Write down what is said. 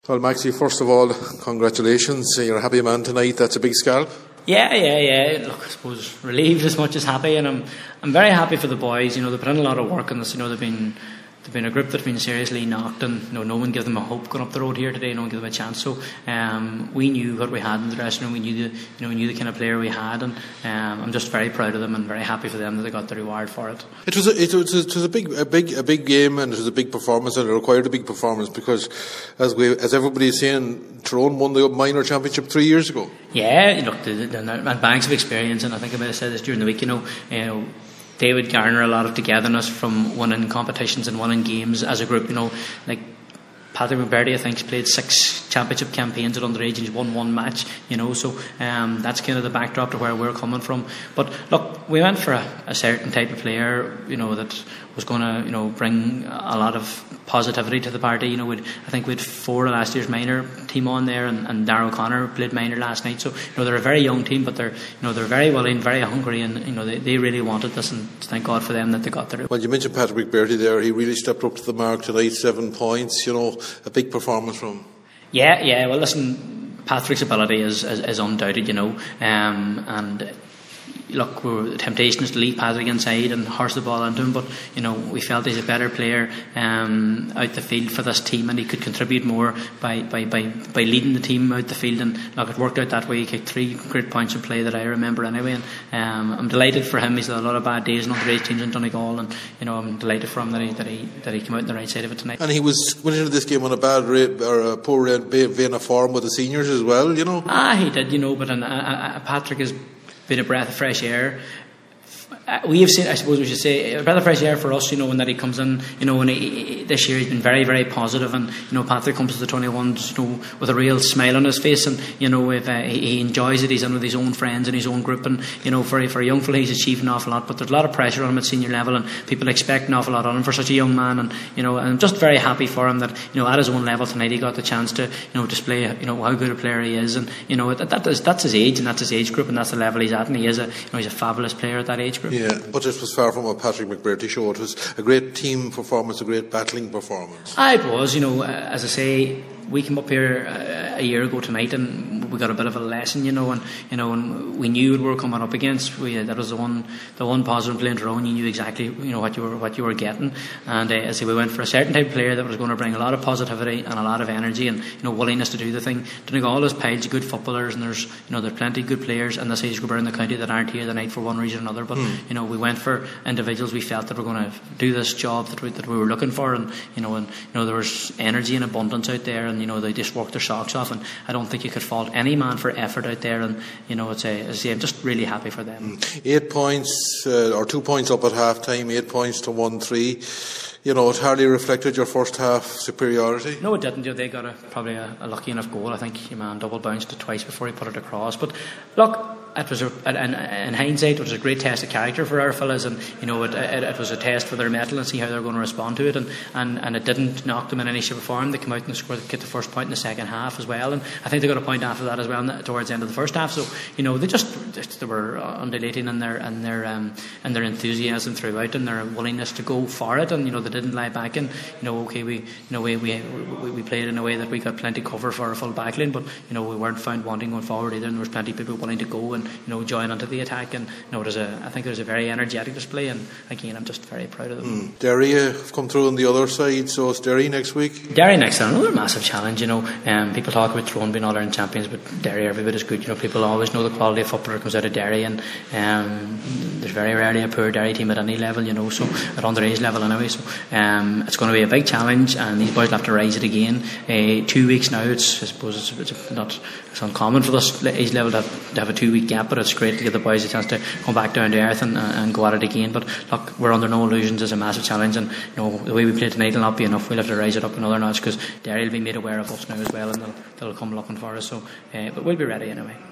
Well, Maxie, first of all, congratulations. You're a happy man tonight. That's a big scalp. Yeah. Look, I suppose relieved as much as happy, and I'm very happy for the boys. They put in a lot of work on this. They've been a group that's been seriously knocked, and no one gave them a hope going up the road here today. No one gave them a chance. So we knew what we had in the dressing room. We knew the kind of player we had, and I'm just very proud of them and very happy for them that they got the reward for it. It was a big game, and it was a big performance, and it required a big performance because, as everybody is saying, Tyrone won the minor championship 3 years ago. Yeah, look, and banks of experience, and I think I might have said this during the week. They would garner a lot of togetherness from winning competitions and winning games as a group. Like Patrick McBurdy, I think, has played 6 championship campaigns at underage and he's won 1 match. So that's kind of the backdrop to where we're coming from. But look, we went for a certain type of player, that was going to, bring a lot of positivity to the party. I think we had 4 of last year's minor team on there, and Darragh O'Connor played minor last night. So they're a very young team, but they're very willing, very hungry, and they really wanted this, and thank God for them that they got there. Well, you mentioned Patrick McBurdy there. He really stepped up to the mark tonight. 7 points. A big performance from him. Yeah. Well, listen, Patrick's ability is undoubted. And look, the temptation is to leave Patrick inside and horse the ball into him, but we felt he's a better player out the field for this team, and he could contribute more by leading the team out the field. And look, it worked out that way. He kicked 3 great points in play that I remember anyway, and I'm delighted for him. He's had a lot of bad days in underage teams in Donegal, and I'm delighted for him that he came out on the right side of it tonight. And he went into this game on a bad rate or a poor vein of form with the seniors as well. He did. But Patrick has been a breath of fresh air. We have seen, I suppose we should say, a breath of fresh air for us, when that he comes in, this year he's been very, very positive, and, Patrick comes to the 21s, with a real smile on his face, and, if he enjoys it, he's in with his own friends and his own group, and, for a young fella, he's achieved an awful lot, but there's a lot of pressure on him at senior level, and people expect an awful lot on him for such a young man, and, and I'm just very happy for him that, at his own level tonight, he got the chance to, display, how good a player he is, and, that's his age, and that's his age group, and that's the level he's at, and he is he's a fabulous player at that age group. Yeah, but it was far from a Patrick McBurdy show. It was a great team performance, a great battling performance. It was, as I say, we came up here a year ago tonight, and we got a bit of a lesson, and we knew what we were coming up against. That was the one positive playing Tyrone. You knew exactly what you were getting, and as I say, we went for a certain type of player that was going to bring a lot of positivity and a lot of energy and willingness to do the thing. Donegal has piles of good footballers, and there's plenty of good players in this age group around the county that aren't here tonight for one reason or another. But we went for individuals we felt that were going to do this job that we were looking for, and there was energy and abundance out there, and they just worked their socks off, and I don't think you could fault any man for effort out there, and I'm just really happy for them. 8 points or 2 points up at half time, 8 points to 1-3. It hardly reflected your first half superiority. No, it didn't. They got probably a lucky enough goal. I think your man double bounced it twice before he put it across. But look, it was in hindsight, it was a great test of character for our fellas, and it was a test for their mettle and see how they're going to respond to it. And it didn't knock them in any shape or form. They came out and scored, get the first point in the second half as well, and I think they got a point after that as well towards the end of the first half. So they were undulating in their enthusiasm throughout and their willingness to go for it, and they didn't lie back. And we played in a way that we got plenty cover for a full backline, but we weren't found wanting going forward either, and there was plenty of people willing to go and join onto the attack, and I think it was a very energetic display, and again I'm just very proud of them. Derry have come through on the other side, so it's Derry next week. Derry next, another massive challenge. People talk about Tyrone being All-Ireland champions, but Derry every bit is good. People always know the quality of football that comes out of Derry, and there's very rarely a poor Derry team at any level, so at underage level anyway. So it's going to be a big challenge, and these boys will have to rise it again. 2 weeks now, I suppose it's uncommon for this age level to have a 2 week gap, but it's great to give the boys a chance to come back down to earth and go at it again. But look, we're under no illusions. It's a massive challenge, and the way we play tonight will not be enough. We'll have to rise it up another notch, because Derry will be made aware of us now as well, and they'll come looking for us. So but we'll be ready anyway.